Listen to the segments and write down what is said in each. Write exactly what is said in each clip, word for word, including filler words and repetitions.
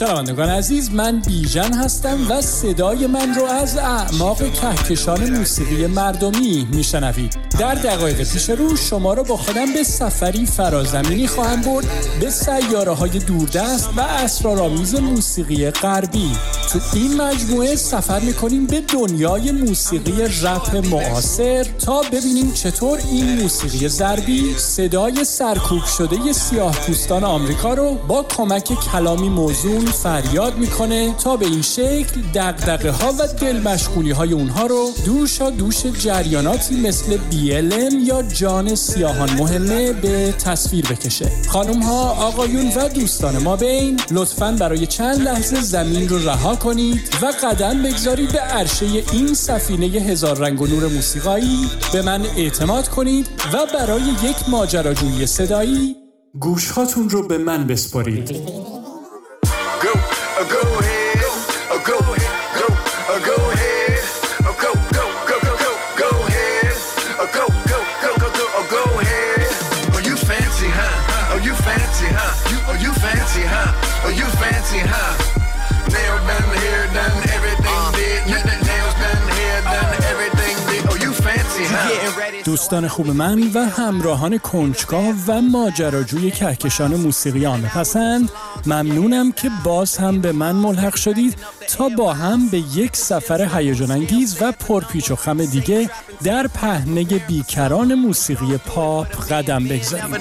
شنوندگان عزیز، من بیژن هستم و صدای من رو از اعماق کهکشان موسیقی مردمی میشنوید. در دقایق پیش رو شما رو با خودم به سفری فرازمینی خواهم برد به سیاره‌های دوردست و اسرارآمیز موسیقی غربی. تو این مجموعه سفر میکنیم به دنیای موسیقی رپ معاصر تا ببینیم چطور این موسیقی ضربی صدای سرکوب شده سیاه‌پوستان آمریکا رو با کمک کلامی موزون فریاد میکنه تا به این شکل دغدغه ها و دل مشغولی های اونها رو دوشا دوش جریاناتی مثل بی ال ام یا جان سیاهان مهمه به تصویر بکشه. خانم ها، آقایون و دوستان ما بین، لطفاً برای چند لحظه زمین رو رها کنید و قدم بگذارید به عرشه این سفینه هزار رنگ و نور موسیقایی. به من اعتماد کنید و برای یک ماجراجویی صدایی گوش هاتون رو به من بسپارید. Go, uh, go ahead, uh, go ahead, go, uh, go ahead, uh, go, go, go, go, go, go ahead, uh, go, go, go, go, go, uh, go ahead. Oh, you fancy, huh? Oh, you fancy, huh? You, oh, you fancy, huh? Oh, you fancy, huh? Nail done, hair done, everything did. Nails done, hair done, everything did. Oh, you fancy, huh? دوستان خوب من و همراهان کنجکاو و ماجراجوی کهکشان موسیقی عامه پسند، ممنونم که باز هم به من ملحق شدید تا با هم به یک سفر هیجان انگیز و پرپیچ و خم دیگه در پهنه بیکران موسیقی پاپ قدم بگذاریم.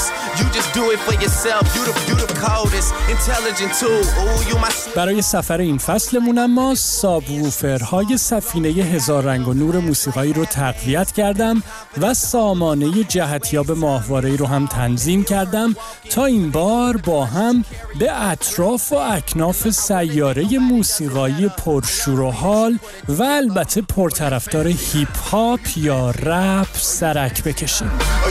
برای سفر این فصلمون اما سابووفرهای سفینه هزار رنگ و نور موسیقایی رو تقویت کردم و سامانه جهتیاب ماهواره‌ای رو هم تنظیم کردم تا این بار با هم به اطراف و اکناف سیاره موسیقایی پرشور و حال و البته پرطرفدار هیپ هاپ یا رپ سرک بکشیم.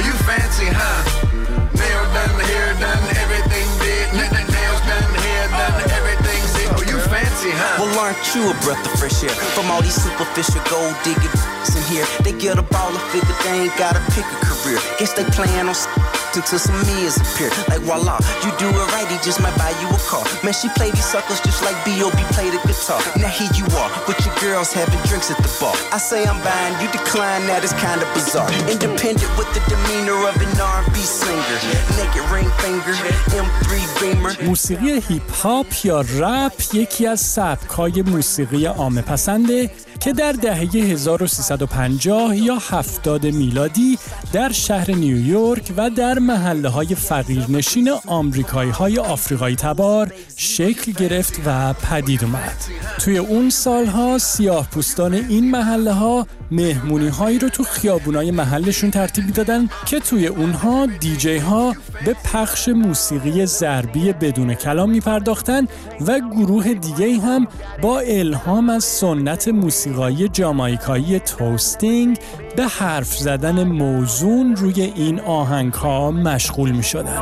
Well, aren't you a breath of fresh air from all these superficial gold diggers in here? They get a ball of figure, they ain't gotta pick a career. Guess they plan on until some meals appear. Like voila, you do it right, he just might buy you a car. Man, she play these suckers just like B O B played the guitar. Now here you are, with your girls having drinks at the bar. I say I'm buying, you decline, that is kind of bizarre. Independent with the demeanor of an R and B singer. Naked ring finger, ام تری Beamer. موسیقی هیپ هاپ یا رپ یکی از سبک‌های موسیقی عامه پسنده که در دهه هزار و سیصد و پنجاه یا هفتاد میلادی در شهر نیویورک و در محله‌های فقیرنشین آمریکایی‌های آفریقایی تبار شکل گرفت و پدید اومد. توی اون سالها سیاه‌پوستان این محله‌ها مهمونی‌هایی رو تو خیابونای محلشون ترتیب می‌دادن که توی اونها دیجی‌ها به پخش موسیقی ضربی بدون کلام می‌پرداختن و گروه دیگه‌ای هم با الهام از سنت موسیقایی جامائیکایی توستینگ به حرف زدن موزون روی این آهنگ‌ها مشغول می‌شدن.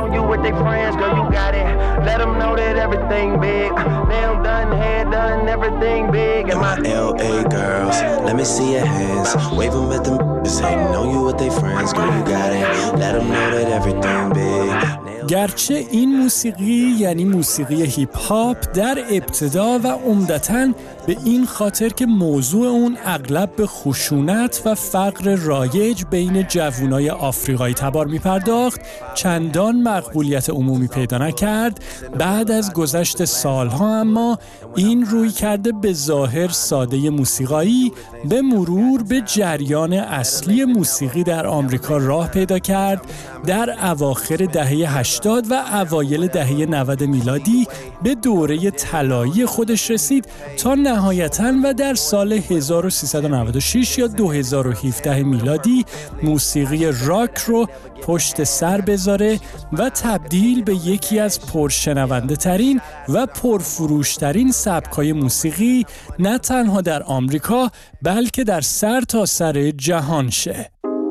Wave them at them hating on you with their friends. Girl, you got it. Let them know that everything big. گرچه این موسیقی یعنی موسیقی هیپ هاپ در ابتدا و عمدتاً به این خاطر که موضوع اون اغلب به خشونت و فقر رایج بین جوانای آفریقایی تبار می پرداخت، چندان مقبولیت عمومی پیدا نکرد. بعد از گذشت سالها اما این روی کرده به ظاهر ساده موسیقایی به مرور به جریان اصلی موسیقی در آمریکا راه پیدا کرد. در اواخر دهه هشتاد و اوایل دهه نود میلادی به دوره طلایی خودش رسید تا نهایتاً و در سال هزار و سیصد و نود و شش یا دو هزار و هفده میلادی موسیقی راک رو پشت سر بذاره و تبدیل به یکی از پرشنونده ترین و پرفروش ترین سبک‌های موسیقی نه تنها در آمریکا بلکه در سر تا سر جهان شه.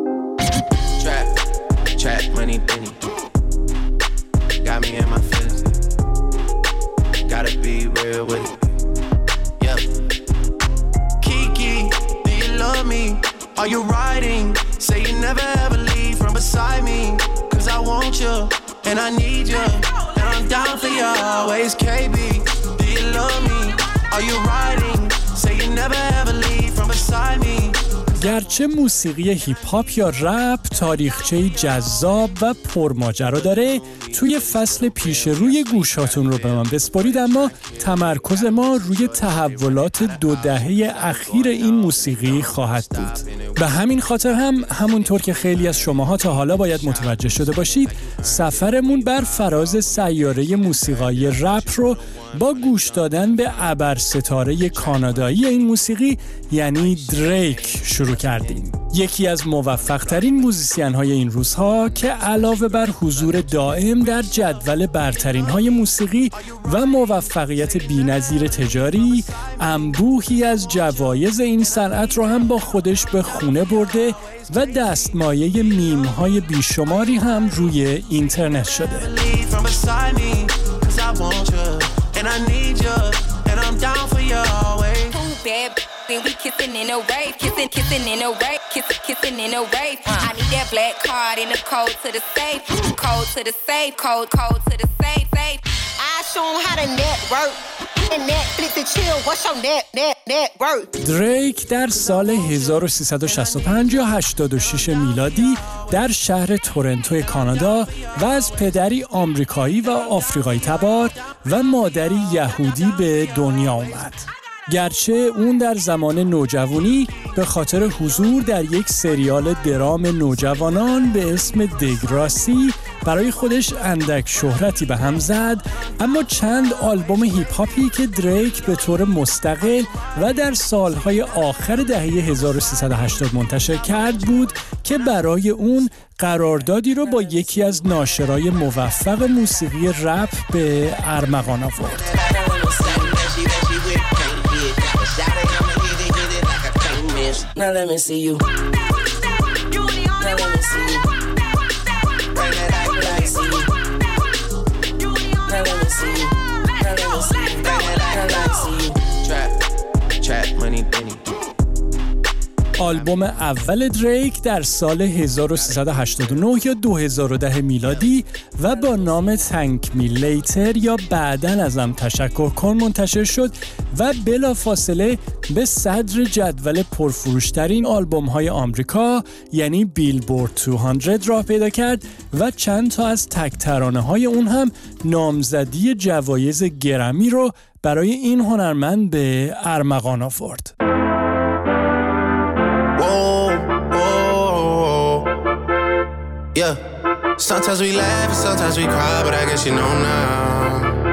Trap money, Benny. Got me in my feelings. Gotta be real with it. Yep. Kiki, do you love me? Are you riding? Say you never ever leave from beside me. Cause I want you, and I need you. And I'm down for you always, K B. you love me? Are you riding? Say you never ever leave from beside me. گرچه موسیقی هیپ هاپ یا رپ تاریخچه‌ای جذاب و پرماجرا داره، توی فصل پیش روی گوشاتون رو به من بسپارید، اما تمرکز ما روی تحولات دو دهه اخیر این موسیقی خواهد بود. به همین خاطر هم همونطور که خیلی از شماها تا حالا باید متوجه شده باشید، سفرمون بر فراز سیاره موسیقای رپ رو با گوش دادن به ابرستاره کانادایی این موسیقی یعنی دریک شروع کردیم. یکی از موفق‌ترین موزیسین‌های این روزها که علاوه بر حضور دائم در جدول برترین‌های موسیقی و موفقیت بی‌نظیر تجاری، انبوهی از جوایز این صنعت رو هم با خودش به خونه برده و دستمایه میم‌های بیشماری هم روی اینترنت شده. And I need you, and I'm down for you always. Bad, then we kissing in a rave, kissing, kissing in a rave, kissing, kissing in a rave. I need that black card in the code to the safe, code to the safe, code, code to the safe, safe. I show 'em how to network. دریک در سال هزار و سیصد و شصت و پنج یا هشتاد و شش میلادی در شهر تورنتو کانادا و از پدری آمریکایی و آفریقایی تبار و مادری یهودی به دنیا آمد. گرچه اون در زمان نوجوانی به خاطر حضور در یک سریال درام نوجوانان به اسم دگراسی برای خودش اندک شهرتی به هم زد، اما چند آلبوم هیپ هاپی که دریک به طور مستقل و در سالهای آخر دهه هزار و سیصد و هشتاد منتشر کرد بود که برای اون قراردادی رو با یکی از ناشرای موفق موسیقی رپ به ارمغان آورد. Now let me see you. Now let me see you. Bring that act like see you. Now let me see you. Now let me see you. Bring that act like see you. Trap, trap money, penny. آلبوم اول دریک در سال هزار و سیصد و هشتاد و نه یا دو هزار و ده میلادی و با نام تانک می لیتر یا بعدن ازم تشکر کن منتشر شد و بلافاصله به صدر جدول پرفروشترین آلبوم های آمریکا یعنی بیلبورد دویست راه پیدا کرد و چند تا از تک ترانه های اون هم نامزدی جوایز گرمی رو برای این هنرمند به ارمغان آورد. Yeah, sometimes we laugh and sometimes we cry, but I guess you know now.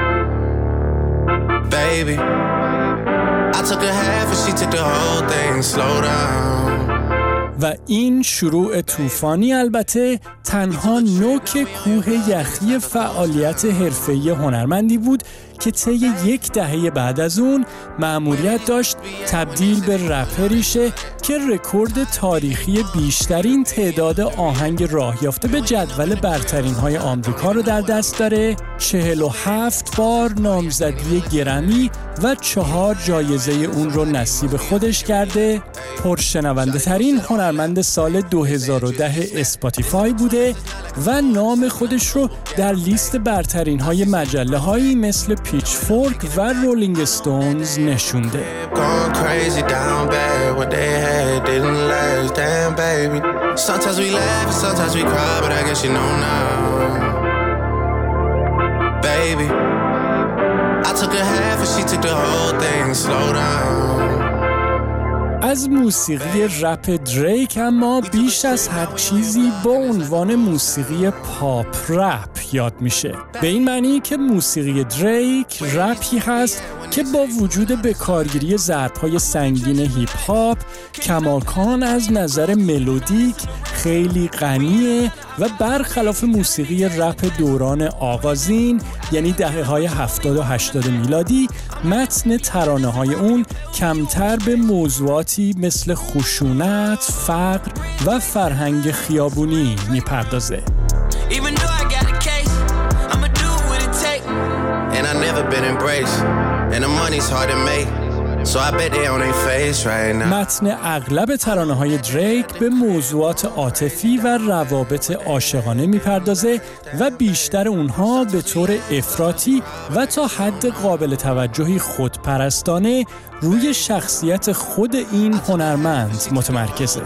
Baby, I took a half and she took the whole thing. Slow down. و این شروع طوفانی البته تنها نوک کوه یخی فعالیت حرفه‌ای هنرمندی بود که طی یک دهه بعد از اون مأموریت داشت تبدیل به رپری شه که رکورد تاریخی بیشترین تعداد آهنگ راه یافته به جدول برترین های آمریکا رو در دست داره، چهل و هفت بار نامزدی گرمی و چهار جایزه اون رو نصیب خودش کرده، پرشنونده ترین هنرمند سال دو هزار و ده اسپاتیفای بوده و نام خودش رو در لیست برترین های مجله هایی مثل پیچ فورک و رولینگ استونز نشونده. از موسیقی رپ دریک اما بیش از هر چیزی با عنوان موسیقی پاپ رپ یاد میشه. به این معنی که موسیقی دریک رپی هست که با وجود بکارگیری ضرب‌های سنگین هیپ هاپ کماکان از نظر ملودیک خیلی غنیه و برخلاف موسیقی رپ دوران آغازین یعنی دهه‌های هفتاد و هشتاد میلادی متن ترانه‌های اون کمتر به موضوعاتی مثل خشونت، فقر و فرهنگ خیابونی میپردازه. And I never been embraced, and the money's hard to make. So I bet they on their face right now. متن اغلب ترانه‌های دریک به موضوعات عاطفی و روابط عاشقانه میپردازه و بیشتر اونها به طور افراطی و تا حد قابل توجهی خودپرستانه روی شخصیت خود این هنرمند متمرکزه.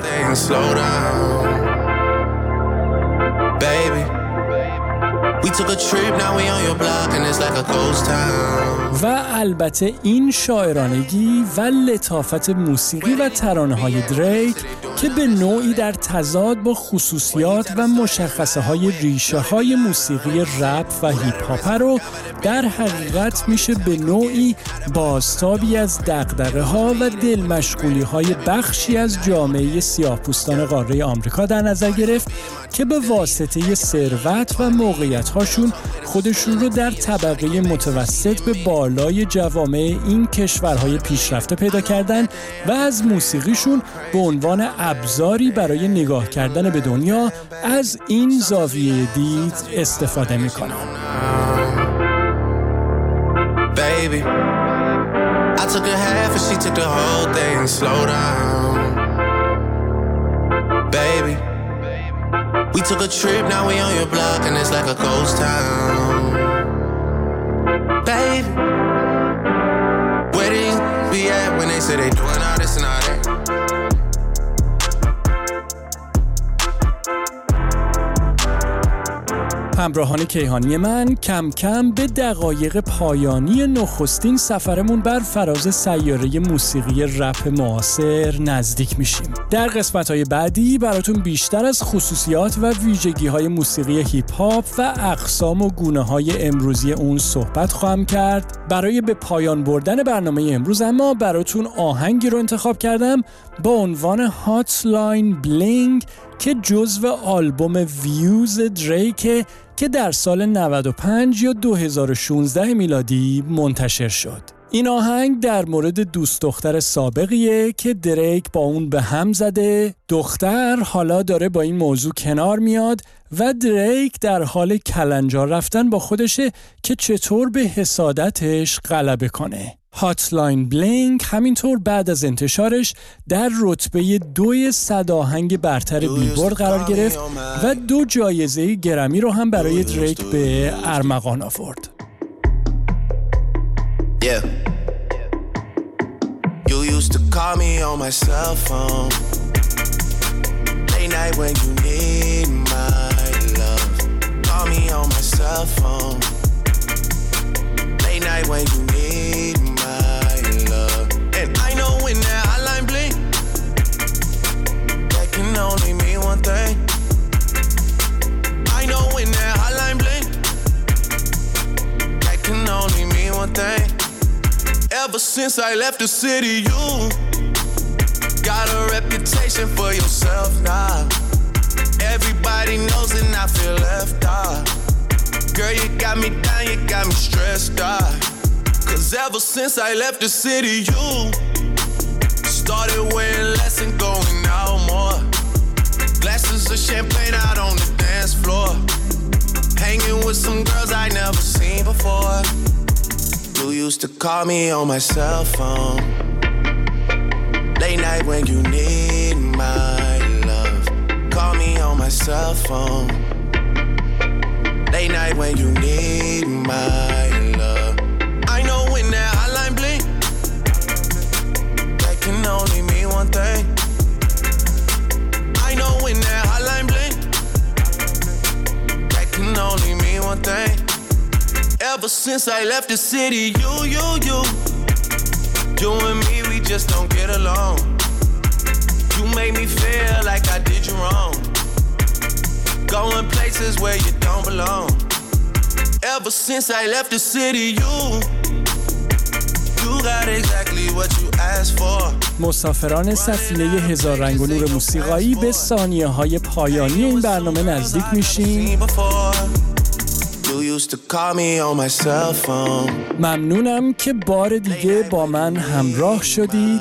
We took a trip, now we on your block and it's like a ghost town. و البته این شاعرانگی و لطافت موسیقی و ترانه‌های دریک که به نوعی در تضاد با خصوصیات و مشخصه‌های ریشه‌های موسیقی رپ و هیپ هاپ رو در حقیقت میشه به نوعی بازتابی از دغدغه‌ها و دلمشغولی‌های بخشی از جامعه سیاه‌پوستان قاره آمریکا در نظر گرفت که به واسطه ثروت و موقعیت‌هاشون خودشون رو در طبقه متوسط به بالای جوامع این کشورهای پیشرفته پیدا کردن و از موسیقیشون به عنوان ابزاری برای نگاه کردن به دنیا از این زاویه دید استفاده میکنن. Baby, I took a half and she took the whole thing. Slow down. Baby, we took a trip, now we on your block and it's like a ghost town. Baby, where these be at when they say they doing all this and all that? همراهان کیهانی من، کم کم به دقایق پایانی نخستین سفرمون بر فراز سیاره موسیقی رپ معاصر نزدیک میشیم. در قسمت‌های بعدی براتون بیشتر از خصوصیات و ویژگی‌های موسیقی هیپ هاپ و اقسام و گونه‌های امروزی اون صحبت خواهم کرد. برای به پایان بردن برنامه امروز اما براتون آهنگی رو انتخاب کردم با عنوان هاتلاین بلینگ که جزو آلبوم ویوز دریک که در سال نود و پنج یا دو هزار و شانزده میلادی منتشر شد. این آهنگ در مورد دوست دختر سابقیه که دریک با اون به هم زده. دختر حالا داره با این موضوع کنار میاد و دریک در حال کلنجار رفتن با خودشه که چطور به حسادتش غلبه کنه. هاتلاین بلینگ همینطور بعد از انتشارش در رتبه دوی صد آهنگ برتر بیلبورد قرار گرفت و دو جایزه گرمی رو هم برای دریک به ارمغان آورد. Yeah. You used to call me on my cell phone. Late night when you need my love. Call me on my cell phone. Late night when you need my love. And I know when that hotline blink, that can only mean one thing. I know when that hotline blink, that can only mean one thing. Ever since I left the city, you got a reputation for yourself now. Everybody knows and I feel left out. Girl, you got me down, you got me stressed out. Cause ever since I left the city, you started wearing less and going out more. Glasses of champagne out on the dance floor. Hanging with some girls I never seen before. You used to call me on my cell phone. Late night when you need my love. Call me on my cell phone. Late night when you need my love. I know when that hotline blink, that can only mean one thing. I know when that hotline blink, that can only mean one thing. Ever since I left the city, you, you, you, you and me, we just don't get along. You made me feel like I did you wrong. Going places where you don't belong. Ever since I left the city, you, you got exactly what you asked for. مسافران سفینه هزار رنگ و نور موسیقایی به ثانیه های پایانی این برنامه نزدیک میشیم. ممنونم که بار دیگه با من همراه شدید.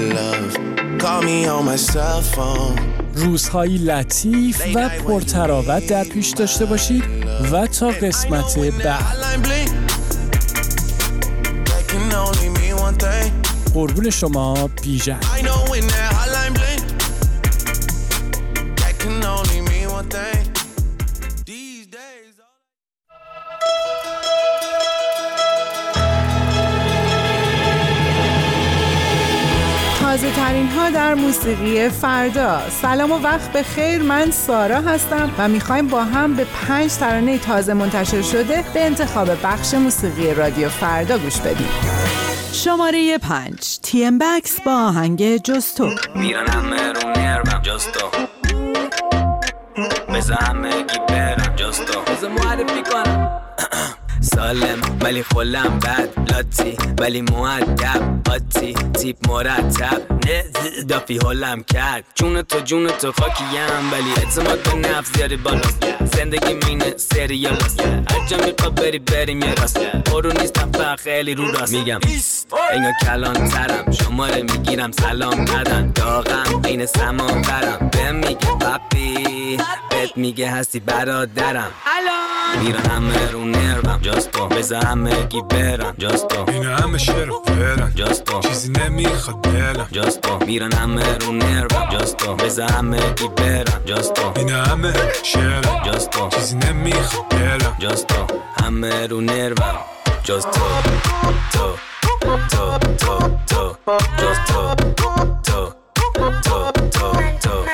روزهای لطیف و پرتراوت در پیش داشته باشید و تا قسمت بعد. قربون شما بیژن. تازه ترین ها در موسیقی فردا. سلام و وقت بخیر، من سارا هستم و میخوایم با هم به پنج ترانه تازه منتشر شده به انتخاب بخش موسیقی رادیو فردا گوش بدیم. شماره پنج، تی ام بکس با آهنگ جستو. میرن همه رو نرمم جستو، بزا همه گی برم جستو، بزا معرفی کنم سالم ولی خلم بد، لاتی ولی مؤدب، قاطی تیپ مرتب، نه دافی حلم کرد، جون تو جون تو خاکیم ولی اعتماد به نفس زیادی بالاست، زندگی مینه سریالاست، هر جا میخواد بری بریم یه راست، برو نیستم فقط خیلی رو راست میگم اینا کلان ترم، شماره میگیرم سلام بدن، داغم بین سمان برم، بهم میگه پاپی بهت میگه هستی برادرم، میرن همه رو نرمم جستو، بزا همه گی برم جستو، اینا همه شعر و فرم جستو، چیزی نمیخواد دلم جستو، میرن همه رو نرمم جستو، بزا همه گی برم جستو، اینا همه شعر جستو، چیزی نمیخواد دلم جستو، همه رو نرمم جستو، تو تو تو تو جستو، تو تو تو تو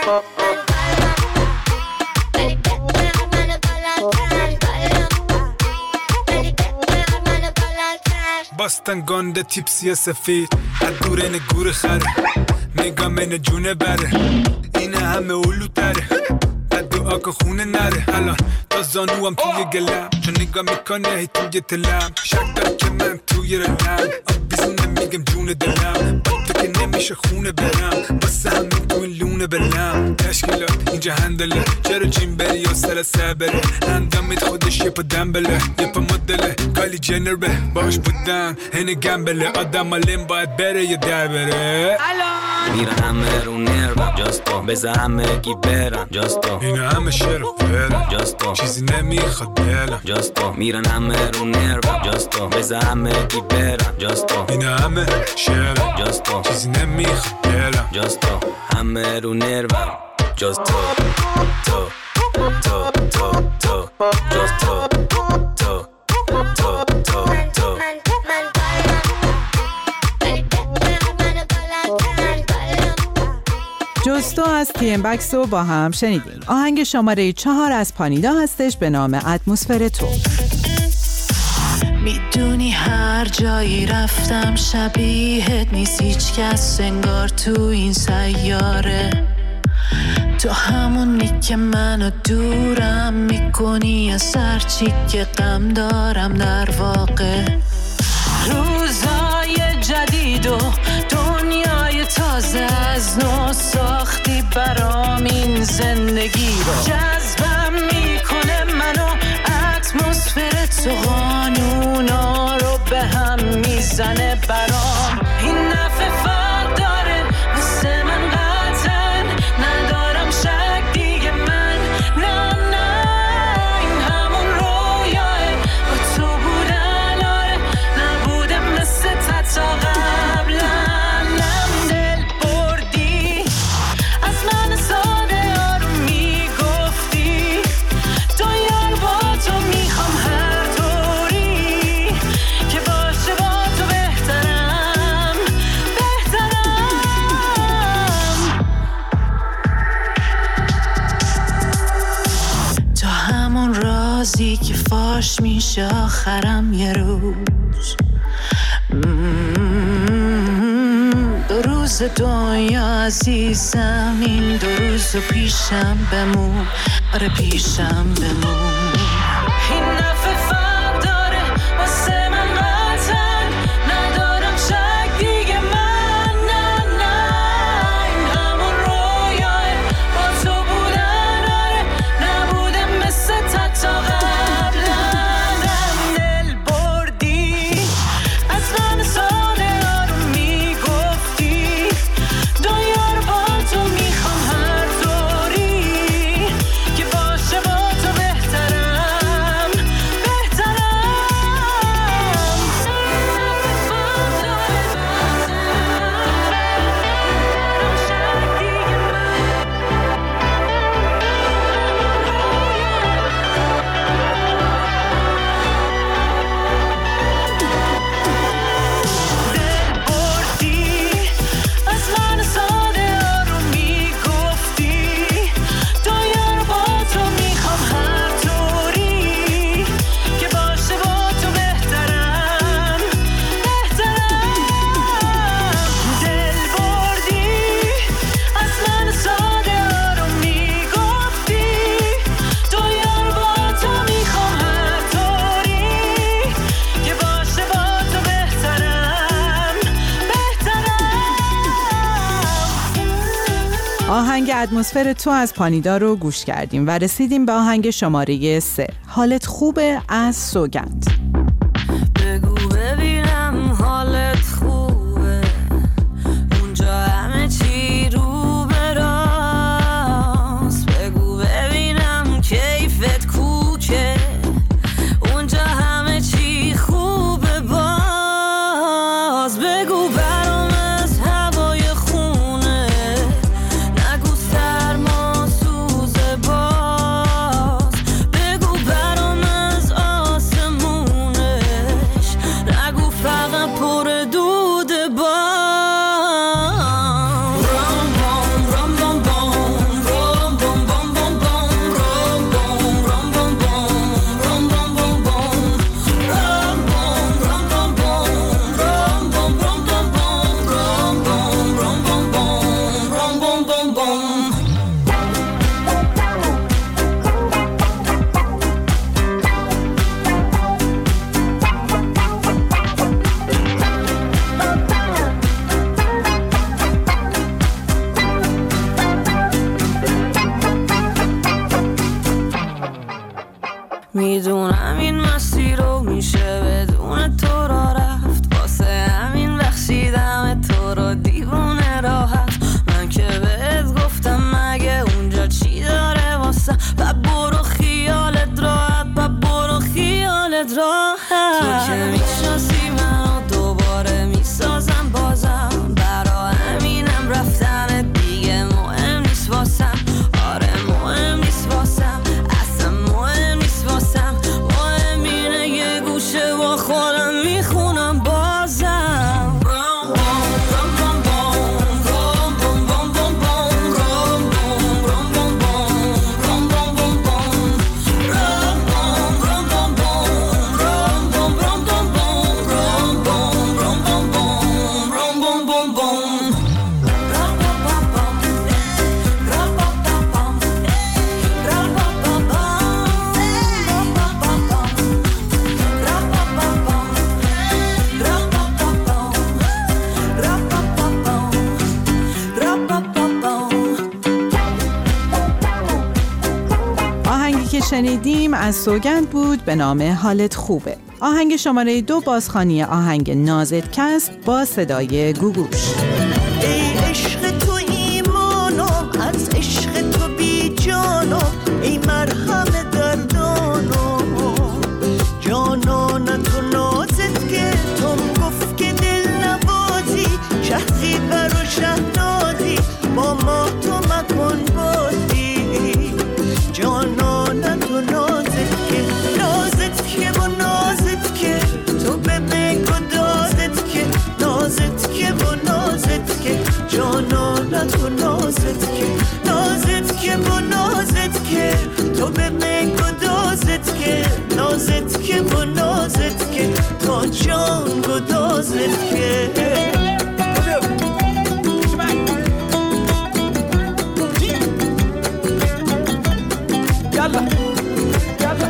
باستن گنده تیپسی سفید از دور این گور خره، نگام این جونه بره، این همه اولو تره، از دعا که خونه نره، الان تا زانو هم توی گلم، چون نگاه میکنه هی توی تلم، شک داره که من توی رلم، آب بیزونه میگم جون دلم، با تو که نمیشه خونه برم، باسه همین تو این لونه بلم، تشکیلات اینجا هندله، چرا جیم بری یا سر سبره، اندامت خودش یه پا دنبله، یه پا مدله، کالی جنر به باش بودن، هنه گمبله، آدم علم باید بره یا در بره، میرن همه رو نرمم جستو، بزا همه گی برم جستو، اینا همه شعر و فرم جستو، چیزی نمیخواد دلم جستو، میرن همه رو نرمم جستو، بزا همه گی برم جستو، اینا همه شعر جستو، چیزی نمیخواد دلم جستو، همه رو نرمم جستو، تو تو تو تو جستو، تو تو تو تو جستو از تی ام بکس رو با هم شنیدیم. آهنگ شماره چهار از پانیدا هستش به نام اتمسفر تو. میدونی هر جایی رفتم شبیهت نیست هیچ کس انگار تو این سیاره، تو همونی که منو دورم میکنی از هر چی که غم دارم، در واقع روزای جدید و دنیای تازه از نو ساختی برام این زندگی رو، جذبم میکنه منو اتمسفر تو، قانونا رو به هم میزنه برام، این نفع فرق داره مثل من قطعا، ندارم شک دیگه من، نه نه این همون رویاه با تو بودن، آره نبوده مثل تا قبلا، نم دل بردی از من ساده آروم میگفتی، تو یار با تو میخوام هر طوری که باشه با تو بهترم بهترم، تو همون رازی که فاش میشه آخرم یه روز، دو روز دنیا عزیزم، این دو روز پیشم بمون، آره پیشم بمون، این نفع فرق داره واسه من قطعا، ندارم شک دیگه من، نه نه این همون رویاه با تو بودن، آره نبوده مثل تا قبلا، نم دل بردی از من ساده آروم میگفتی، دنیا رو با تو میخوام هر طوری که باشه با تو بهترم آهنگ اتمسفر تو از پانیدا رو گوش کردیم و رسیدیم به آهنگ شماره سه، حالت خوبه از سوگند. بگو ببینم حالت خوبه، اونجا همه چی رو به راست. بگو ببینم کیفت کوچه، اونجا همه چی خوبه باز. بگو برام از هوای خونه، نگو سرما سوزه باز. بگو برام از آسمونش، نگو فقط پر دود باز. میدونم این مسیر رو میشه بدون تو را رفت، واسه همین بخشیدم تو رو دیوونه راحت. من که بهت گفتم مگه اونجا چی داره واسه، و برو خیالت راحت، و برو خیالت راحت. تو که میشناسی منو دوباره میسازم بازم، برا همینم رفتن دیگه مهم نیست واسم. آره مهم نیست واسم، اصلا مهم نیست واسم. مهم اینه یه گوشه با خودم میخونم بازم. آهنگی که شنیدیم از سوگند بود به نام حالت خوبه. آهنگ شماره دو بازخوانی آهنگ نازت کست با صدای گوگوش. ای عشق تو ایمانو، از عشق تو بی جانو، ای مرهم دردانو. جانان تو نازت که تم گفت که دل نبازی، شهری برو شهنازی، با ما تو مکن بازی. جانان تو نازت که، نازت که و نازت که، تو به بگو دازت که، نازت که و نازت که. جانان تو نازت که، نازت که و نازت که، تو به بگو دازت که، نازت که و نازت که، تا جان گدازت که. Yalla, yalla.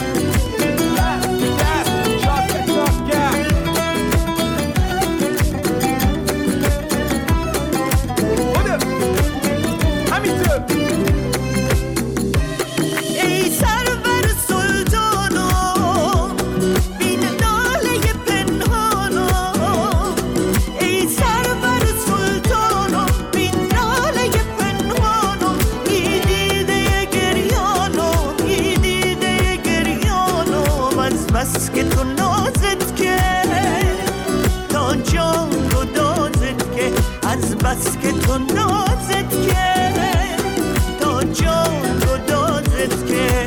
ای سرور سلطانو، بین ناله پنهانو. ای سرور سلطانو، بین ناله پنهانو. ای دیده گریانو، ای دیده گریانو. از بس که تو نازت که، تا جان گدازت که. از بس که تو نازت که، تا جان گدازت که.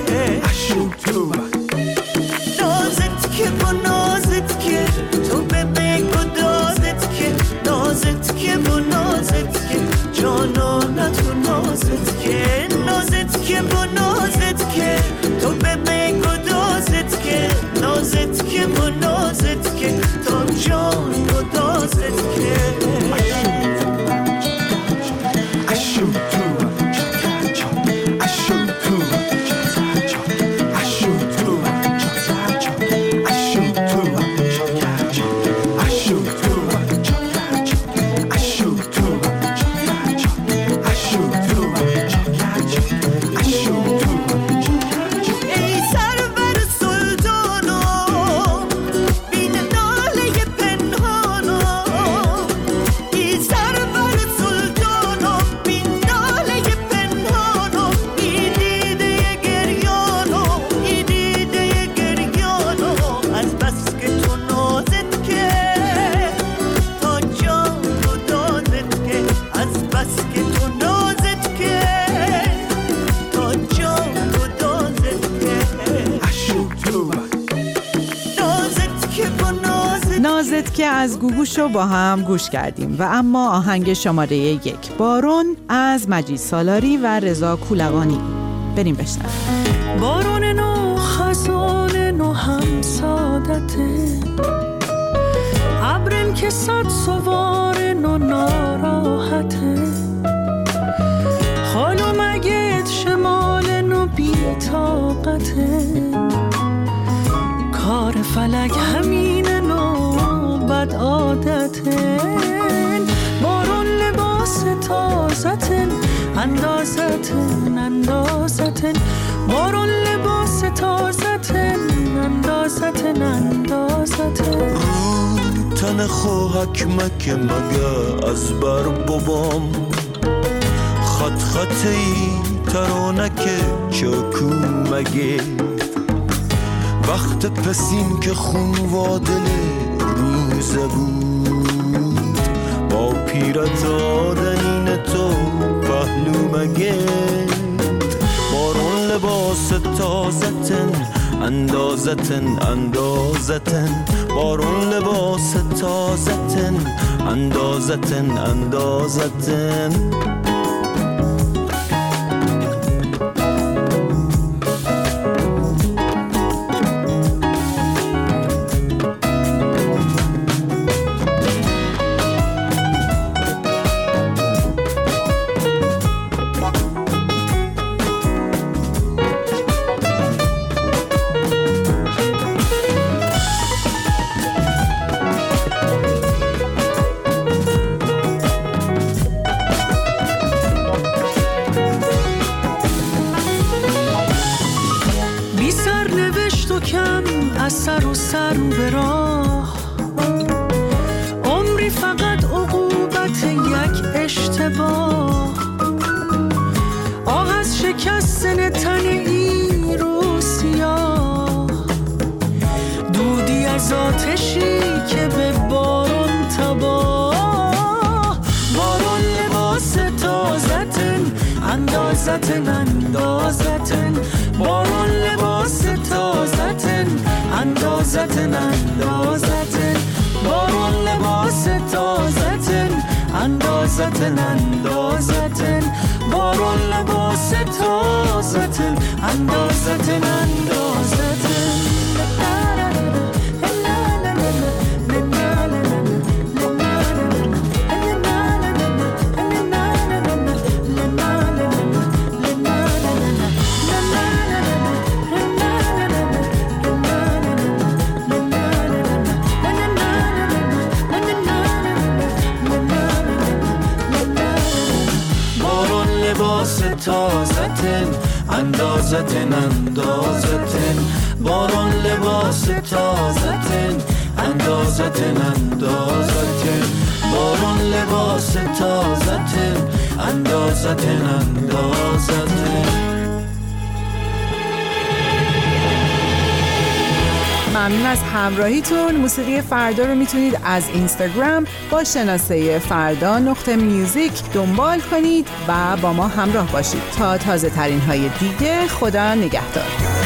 نازت که و نازت که، تو به بگو دازت که، نازت که و نازت که. جانان تو نازت که، نازت که و نازت که، تو به بگو دازت که، نازت که و نازت که، تا جان گدازت که. نازت که از گوگوش رو با هم گوش کردیم و اما آهنگ شماره یک بارون از مجید سالاری و رضا کولقانی. بریم بشنویم. بارون نو خزان نو هم سادته، ابرن که صد سوار نو ناراحته، خالو مگید شمال نو بی طاقته، کار فلک همین نو بد عادته، بارون لباس تازتن اندازتن اندازتن، بارون لباس تازتن اندازتن اندازتن، رو تن خوهک مکه مگه از بر بابام، خط خطی ترانک چاکو مگه، وقت پسین که خون وادل روزه بود، با پیرت آدنین تو پهلو مگه، بارون لباس تازتن اندازتن اندازتن، بارون لباس تازتن اندازتن اندازتن. سر و سر به راه، عمری فقط عقوبت یک اشتباه، آه از شکستن تن این رو سیاه، دودی از آتشی که به بارون تباه، بارون لباس تازتن اندازتن اندازتن، بارون لباس تازتن اندازتن اندازتن، بارون لباس تازتن اندازتن اندازتن، بارون لباس تازتن اندازتن اندازتن. تازتن اندازتن اندازتن، بارون لباس تازتن اندازتن اندازتن، بارون لباس تازتن اندازتن اندازتن. ممنون از همراهیتون. موسیقی فردا رو میتونید از اینستاگرام با شناسه فردا نقطه میوزیک دنبال کنید و با ما همراه باشید تا تازه ترین های دیگه. خدا نگهدار.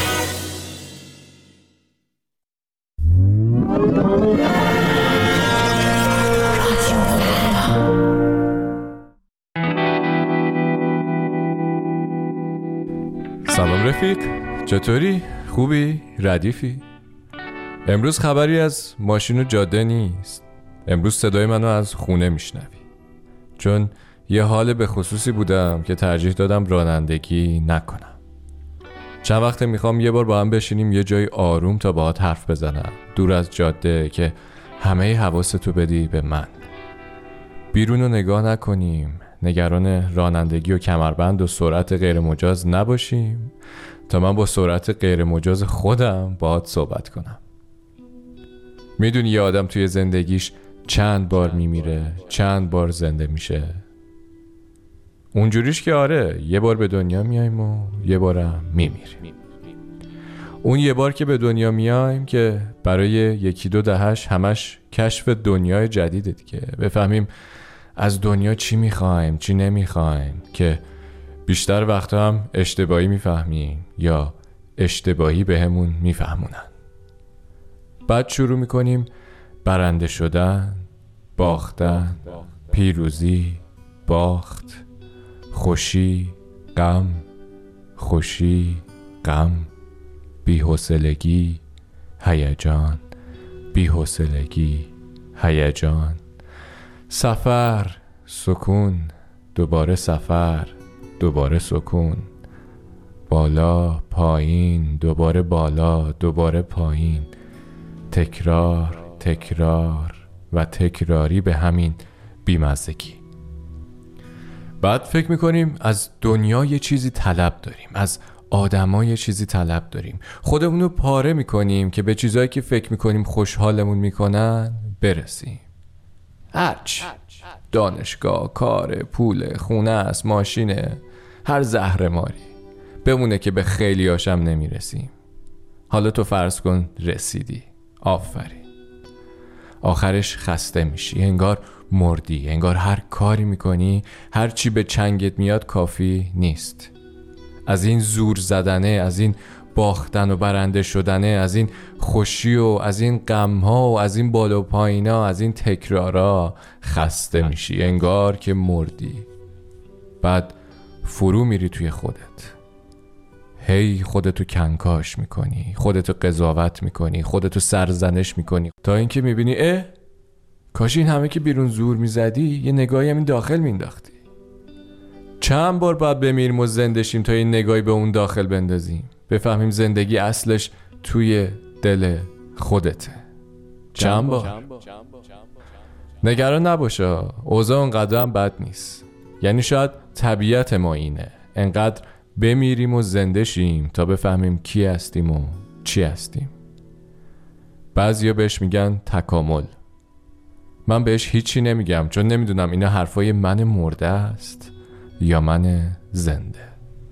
سلام رفیق، چطوری؟ خوبی؟ ردیفی؟ امروز خبری از ماشین و جاده نیست. امروز صدای منو از خونه میشنوی، چون یه حال به خصوصی بودم که ترجیح دادم رانندگی نکنم. چند وقته میخوام یه بار با هم بشینیم یه جای آروم تا باهات حرف بزنم، دور از جاده، که همه حواستو بدی به من. بیرون رو نگاه نکنیم، نگران رانندگی و کمربند و سرعت غیر مجاز نباشیم تا من با سرعت غیر مجاز خودم باهات صحبت کنم. میدونی یه آدم توی زندگیش چند بار میمیره، چند بار زنده میشه؟ اونجوریش که آره، یه بار به دنیا میایم و یه بارم میمیریم. اون یه بار که به دنیا میایم که برای یکی دو دهش همش کشف دنیای جدیده دیگه، بفهمیم از دنیا چی میخوایم چی نمیخوایم، که بیشتر وقتا هم اشتباهی میفهمیم یا اشتباهی به همون میفهمونن. بعد شروع میکنیم برنده شدن، باختن، پیروزی، باخت، خوشی، غم، خوشی، غم، بی‌حوصلگی، هیجان، بی‌حوصلگی، هیجان، سفر، سکون، دوباره سفر، دوباره سکون، بالا، پایین، دوباره بالا، دوباره پایین، تکرار، تکرار و تکراری به همین بی‌مزگی. بعد فکر میکنیم از دنیا یه چیزی طلب داریم، از آدما یه چیزی طلب داریم، خودمونو پاره میکنیم که به چیزایی که فکر میکنیم خوشحالمون میکنن برسیم. هرچی، دانشگاه، کار، پول، خونه است، ماشینه، هر زهرماری، بمونه که به خیلی هاشم نمیرسیم. حالا تو فرض کن رسیدی، آفرین. آخرش خسته میشی، انگار مردی، انگار هر کاری میکنی، هر چی به چنگت میاد کافی نیست. از این زور زدنه، از این باختن و برنده شدنه، از این خوشی و از این غمها و از این بالا و پایینا، از این تکرارا خسته میشی، انگار که مردی. بعد فرو میری توی خودت، هی خودتو کنکاش میکنی، خودتو قضاوت میکنی، خودتو سرزنش میکنی، تا اینکه میبینی اه کاش این همه که بیرون زور میزدی یه نگاهی همین داخل مینداختی. چند بار باید بمیریم و زنده شیم تا این نگاهی به اون داخل بندازیم، بفهمیم زندگی اصلش توی دل خودته. چند بار. نگران نباشه، اوضاع اونقدر هم بد نیست. یعنی شاید طبیعت ما اینه، انقدر بمیریم و زنده شیم تا بفهمیم کی هستیم و چی هستیم. بعضیا بهش میگن تکامل. من بهش هیچی نمیگم، چون نمیدونم اینا حرفای من مرده است یا من زنده.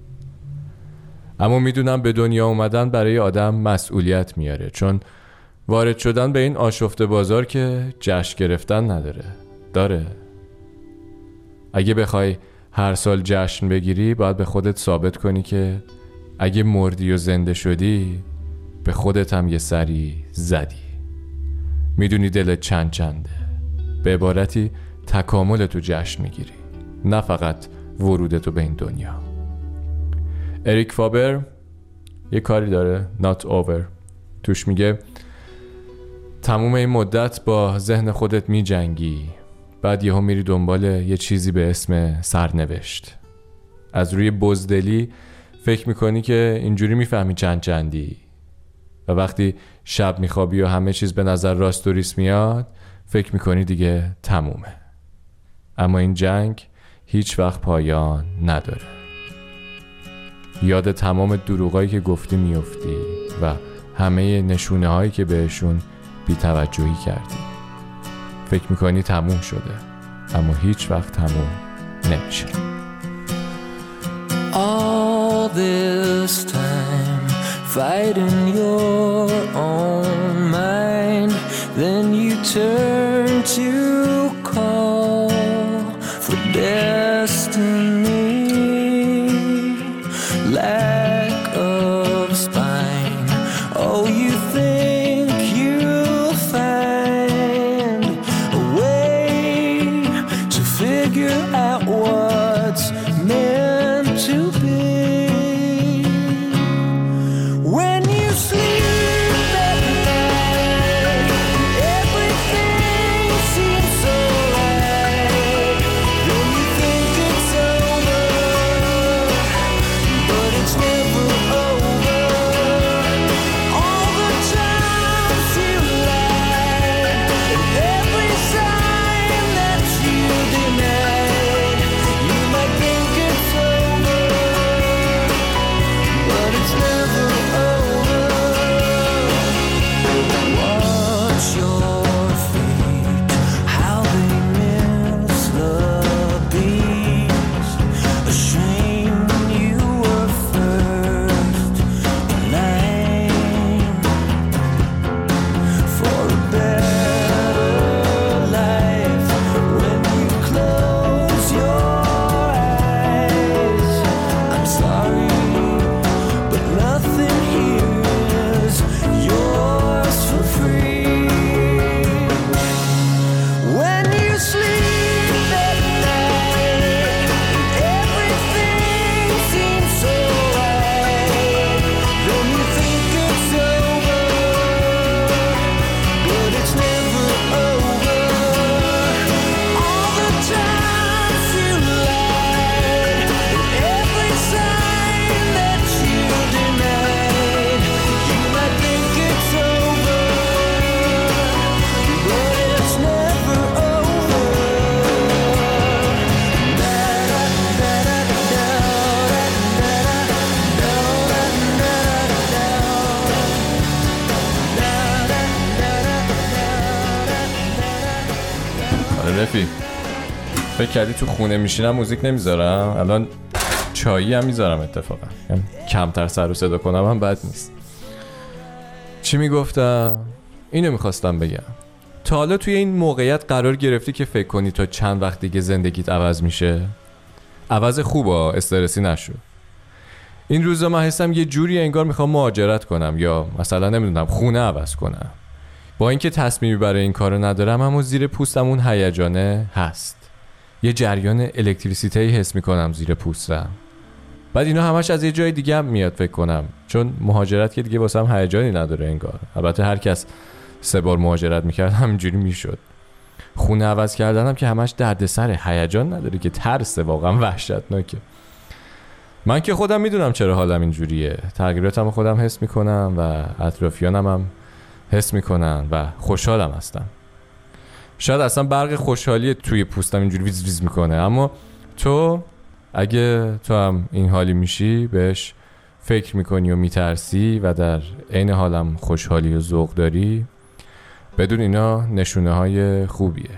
اما میدونم به دنیا اومدن برای آدم مسئولیت میاره، چون وارد شدن به این آشفته بازار که جشن گرفتن نداره، داره. اگه بخوای هر سال جشن بگیری، باید به خودت ثابت کنی که اگه مردی و زنده شدی به خودت هم یه سری زدی. میدونی دلت چند چنده. به عبارتی تکاملتو جشن میگیری، نه فقط ورودتو به این دنیا. اریک فابر یه کاری داره Not Over، توش میگه تموم این مدت با ذهن خودت میجنگی، بعد یهو میری دنبال یه چیزی به اسم سرنوشت. از روی بزدلی فکر میکنی که اینجوری میفهمی چند چندی، و وقتی شب میخوابی و همه چیز به نظر راست و ریس میاد فکر میکنی دیگه تمومه. اما این جنگ هیچ وقت پایان نداره. یاد تمام دروغایی که گفتی میفتی و همه نشونه هایی که بهشون بی‌توجهی کردی. فکر میکنی تموم شده، اما هیچ وقت تموم نمیشه. All this time fighting your own mind, then you turn to call for destiny. Lack of spine. Oh, you think you'll find a way to figure out what's meant to be. When you sleep at night, everything seems رفیق. فکر کردی تو خونه میشینم موزیک نمیذارم؟ الان چایی هم میذارم اتفاقا. کمتر سر و صدا کنم هم بد نیست. چی میگفتم؟ اینو میخواستم بگم. تا حالا توی این موقعیت قرار گرفتی که فکر کنی تا چند وقت دیگه زندگیت عوض میشه؟ عوض خوبه، استرسی نشو. این روزا من حسم یه جوری انگار میخوام مهاجرت کنم یا مثلا نمیدونم خونه عوض کنم. با اینکه تصمیمی برای این کارو ندارم اما زیر پوستم اون هیجانه هست. یه جریان الکتریسیته حس میکنم زیر پوستم. بعد اینا همش از یه جای دیگه هم میاد فکر کنم، چون مهاجرت که دیگه واسم هیجانی نداره انگار. البته هر کس سه بار مهاجرت میکرد همینجوری میشد. خونه عوض کردنم که همش دردسره، هیجان نداره که ترسه، واقعا وحشتناکه. من که خودم میدونم چرا حالم اینجوریه. تغییراتم خودم حس میکنم و اطرافیانم هم حس میکنن و خوشحالم هستم. شاید اصلا برق خوشحالی توی پوستم اینجوری ویز ویز میکنه، اما تو اگه تو هم این حالی میشی، بهش فکر میکنی و میترسی و در عین حالم خوشحالی و ذوق داری، بدون اینا نشونه های خوبیه.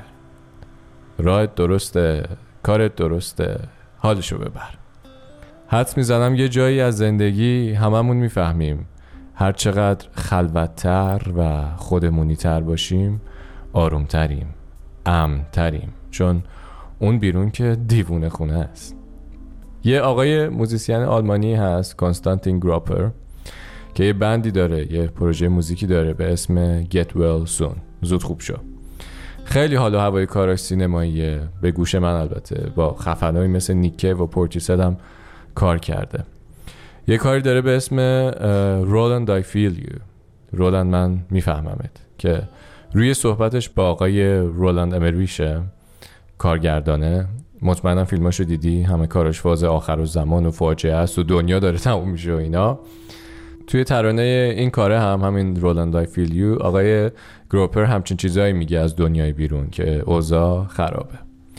راهت درسته، کارت درسته، حالشو ببر. حدس میزنم یه جایی از زندگی هممون میفهمیم هر چقدر خلوت‌تر و خودمونی‌تر باشیم آرومتریم، امن‌تریم، چون اون بیرون که دیوونه خونه است. یه آقای موزیسین آلمانی هست، کانستانتین گراپر، که یه بندی داره، یه پروژه موزیکی داره به اسم Get Well Soon، زود خوب شو. خیلی حال و هوای کاراش سینماییه، به گوش من البته. با خفنایی مثل نیکه و پورتیسد هم کار کرده. یه کاری داره به اسم رولند I Feel You، رولند من میفهممت، که روی صحبتش با آقای رولند امریشه، کارگردانه. مطمئنم فیلماشو دیدی، همه کاراش فاز آخر الزمان و فاجعه است و دنیا داره تموم میشه و اینا. توی ترانه این کاره هم همین رولند I Feel You آقای گروپر همچین چیزایی میگه از دنیای بیرون که اوضاع خرابه.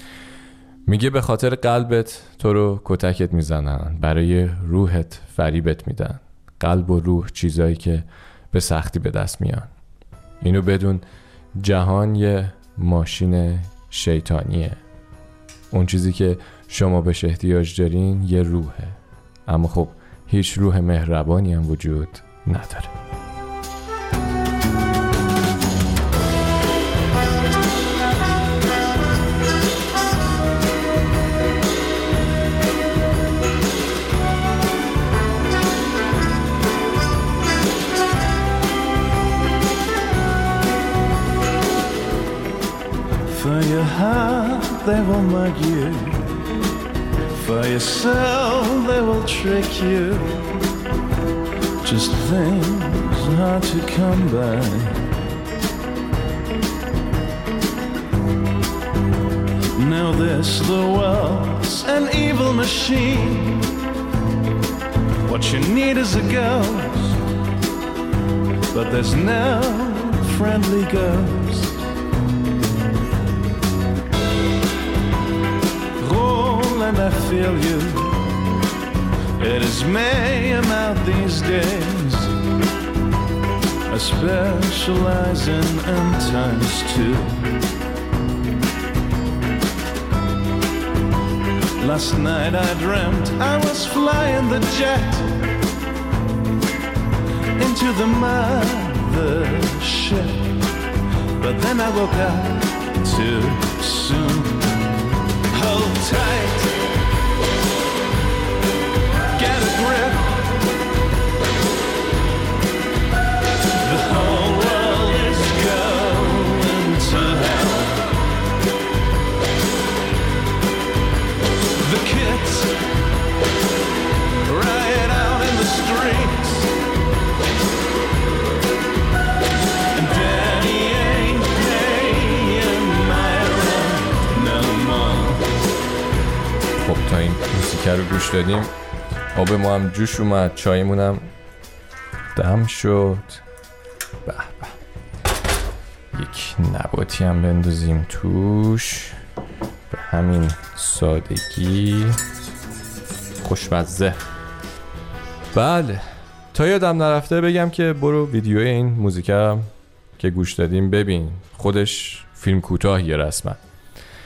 میگه به خاطر قلبت تو رو کتکت میزنن، برای روحت فریبت میدن. قلب و روح چیزایی که به سختی به دست میان. اینو بدون، جهان یه ماشین شیطانیه. اون چیزی که شما بهش احتیاج دارین یه روحه، اما خب هیچ روح مهربانی هم وجود نداره. For your heart they will mug you, for your soul they will trick you. Just things hard to come by. Know this, the world's an evil machine. What you need is a ghost, but there's no friendly ghost. And I feel you, it is mayhem out these days. I specialize in end times too. Last night I dreamt I was flying the jet into the mothership, but then I woke up too soon. Hold tight, get a grip. The whole world is going to hell. The kids riot out in the streets, and Daddy ain't paying my rent no more. خب تا این موسیقی رو گوش دادیم، آب ما هم جوش اومد، چایمون هم دم شد. به به، یک نباتی هم بندازیم توش، به همین سادگی، خوشمزه. بله، تا یادم نرفته بگم که برو ویدیوی این موزیک هم که گوش دادیم ببین، خودش فیلم کوتاهیه رسما.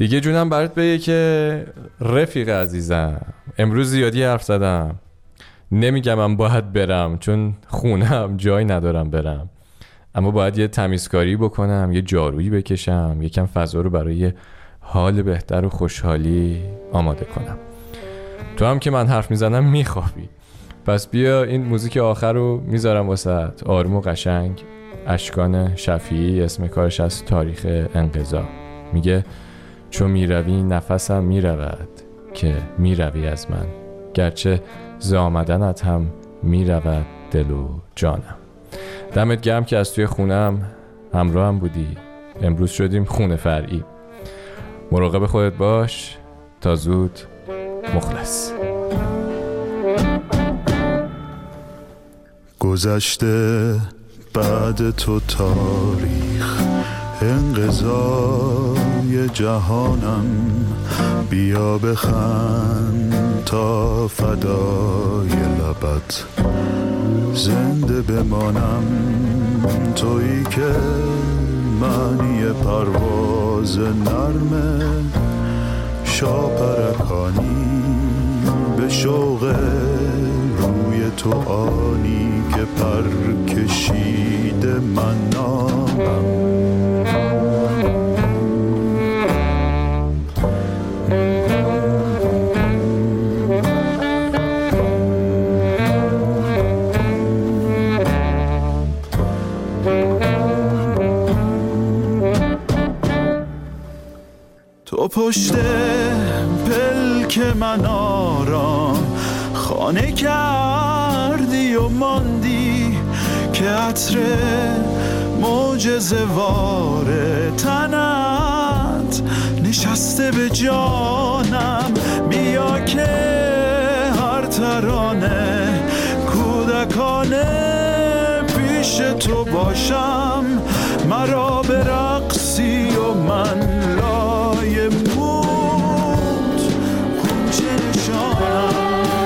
دیگه جونم برات بگه که رفیق عزیزم امروز زیادی حرف زدم، نمیگم من باید برم چون خونم جای ندارم برم، اما باید یه تمیزکاری بکنم، یه جارویی بکشم، یکم فضا رو برای حال بهتر و خوشحالی آماده کنم. تو هم که من حرف میزنم میخوابی، پس بیا این موزیک آخر رو میذارم واسط، آروم و قشنگ. اشکان شفیعی، اسم کارش از تاریخ انقضا. میگه چو میروی نفسم میرود که میروی از من، گرچه ز آمدنت هم میرود دل و جانم. دمت گرم که از توی خونم همراه هم بودی. امروز شدیم خونه فرعی. مراقب خودت باش. تا زود. مخلص. گذشته بعد تو تاریخ انقضای جهانم، بیا بخند تا فدای لبت زنده بمانم. تویی که معنی پرواز نرمه، شاپرکانی به شوق روی تو آنی که پر کشیده من نامم. تو پشت پلک من آرام خانه کردی و ماندی که عطر معجزه وار تنت نشسته به جانم. بیا که هر ترانه کودکانه پیش تو باشم، مرا به رقصی و من لای موت خونچه نشانم.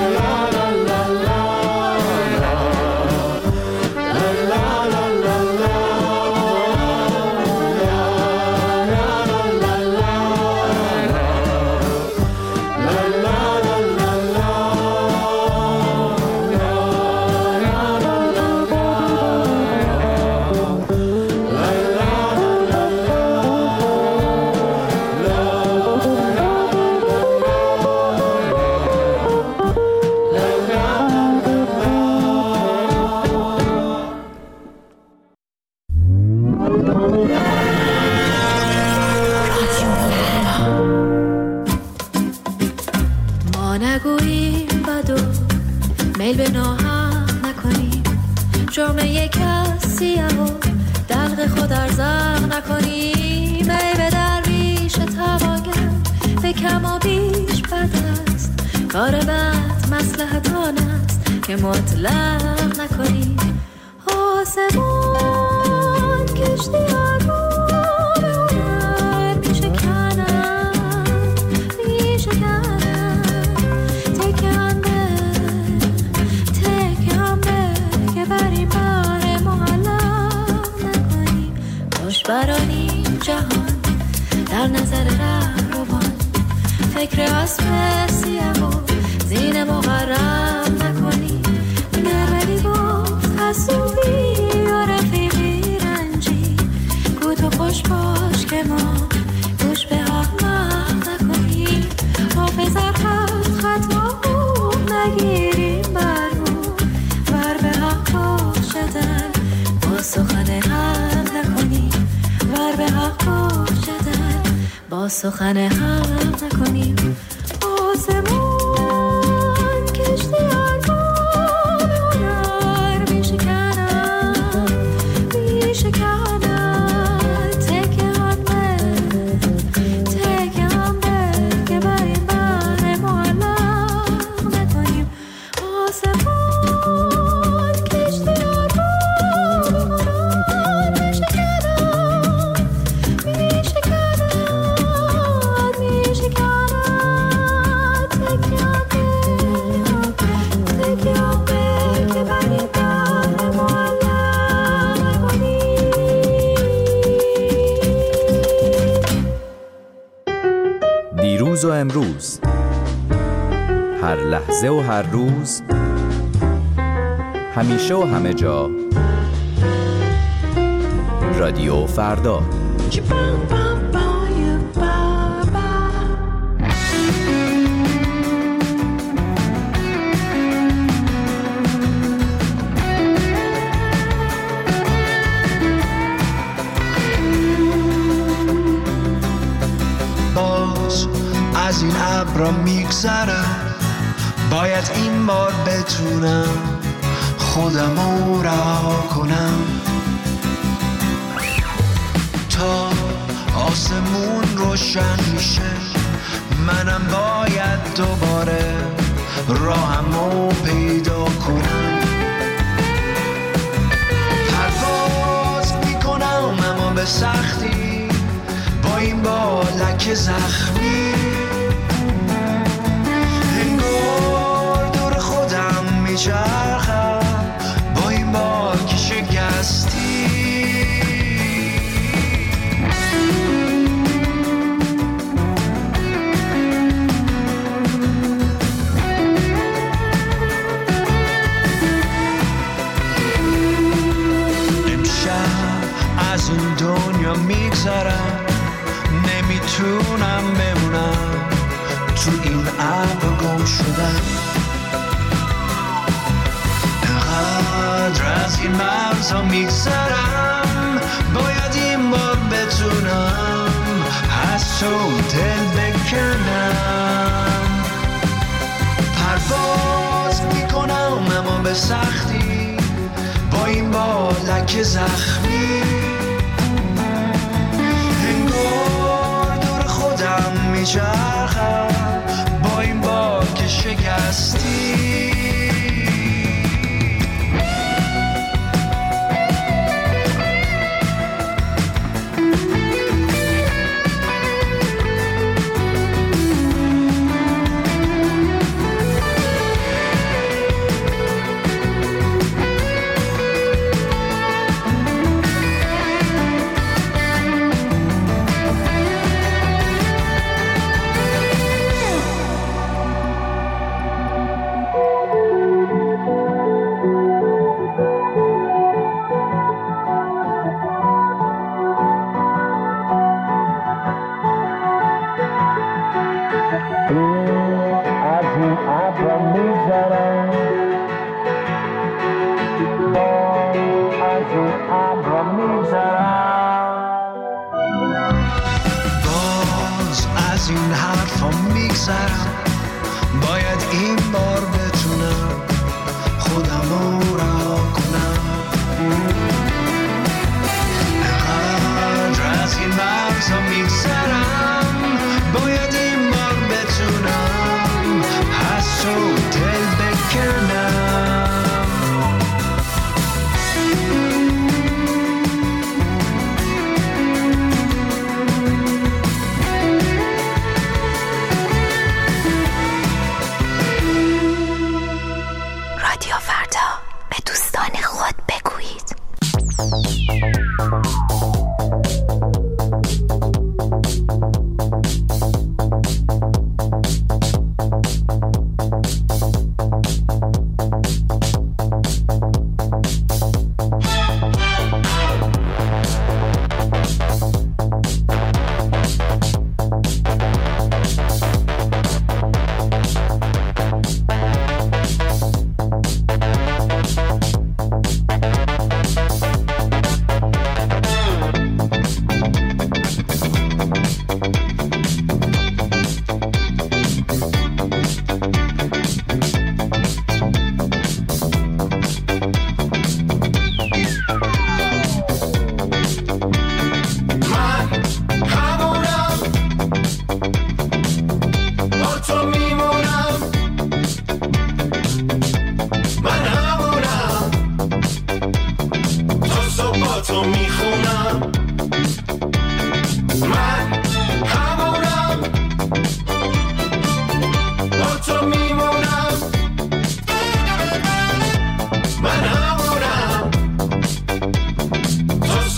میل به ناحق نکنیم، جامعه کسی و دلق خود ارزق نکنیم. ای به درویش توانگر به کم و بیش بد است، کار بد مصلحت آن است که مطلق نکنیم. آسمان کشتی آگاه به هنر می شکنم، می شکنم. تکم به تکم به که بری بار معلق نکنیم. باش برانی جهان در نظر رهروان، فکر اسب سیه و زین مغرب نکنیم. گرولی گفت حسوبی و رفیقی رنجی، گو تو خوش باش که ما گوش به احمق نکنیم. حافظ خط خط ما خوب نگیریم بر رو، ور به حق باشدن با سخن حق نکنیم. ور به حق باشدن با سخن حق نکنیم. آسمان کشتی آگاه به هنر می شکنم، می شکنم. تکه هم به تکه هم به که بر این بر معلق نکنیم. آسمان کشتی آگاه به هنر می شکنم، می شکنم، می شکنم. دیروز و امروز، هر لحظه و هر روز، همیشه و همه جا. رادیو فردا. باز از این ابرا میگذرم، باید این بار بتونم خودمو رها کنم تا آسمون روشن میشه. منم باید دوباره راهمو پیدا کنم. پرواز میکنم اما به سختی، با این بالک زخمی انگار دور خودم میچرخم، با این باک شکستی. از این دنیا میگذرم، نمیتونم بمونم تو این ابر گم شدم. انقدر از این مرزا میگذرم، باید این بار بتونم از تو دل بکنم. پرواز میکنم اما به سختی، با این بالک زخمی انگار دور خودم میچرخم، با این باک شکستی. باید این بار بتونم خودمو رها کنم. انقدر از این مرزا میگذرم، باید این بار بتونم از تو دل بکنم.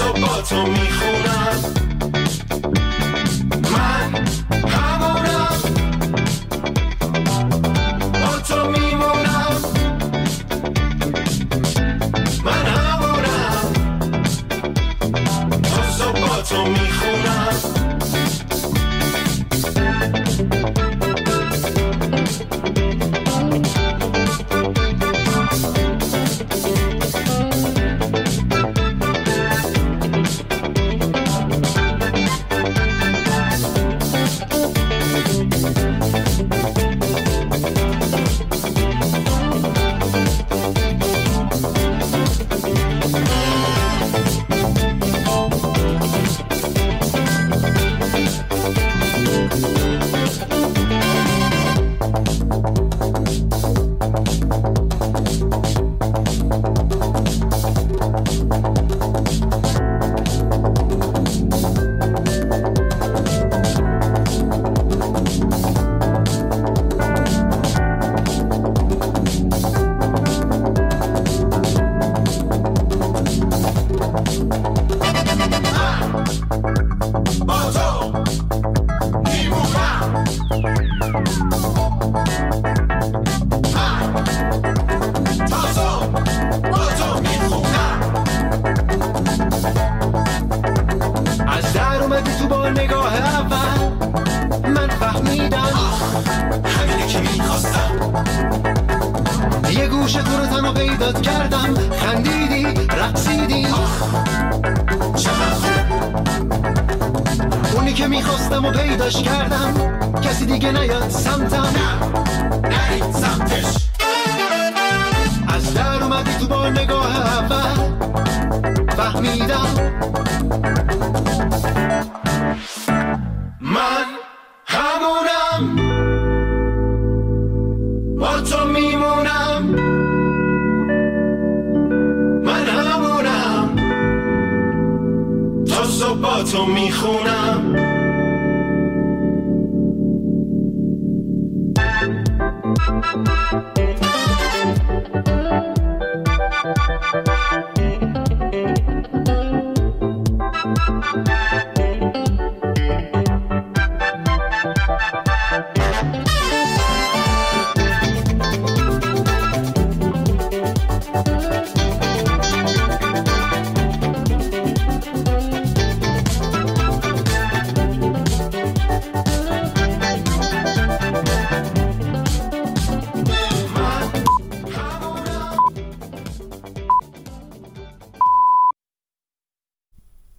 تو میخونم، من همونم. تو میخونم. از در اومدی تو با نگاه اول من فهمیدم همینه که میخواستم. یه گوشه تو رو تنها پیدات کردم، خندیدی رقصیدی چقدر خوب. اونی که میخواستم و پیداش کردم، کسی دیگه نیاد سمتم، نه نرید سمتش. از در اومدی تو با نگاه اول فهمیدم من همونم، با تو میمونم. من همونم، تا صبح با تو میخونم.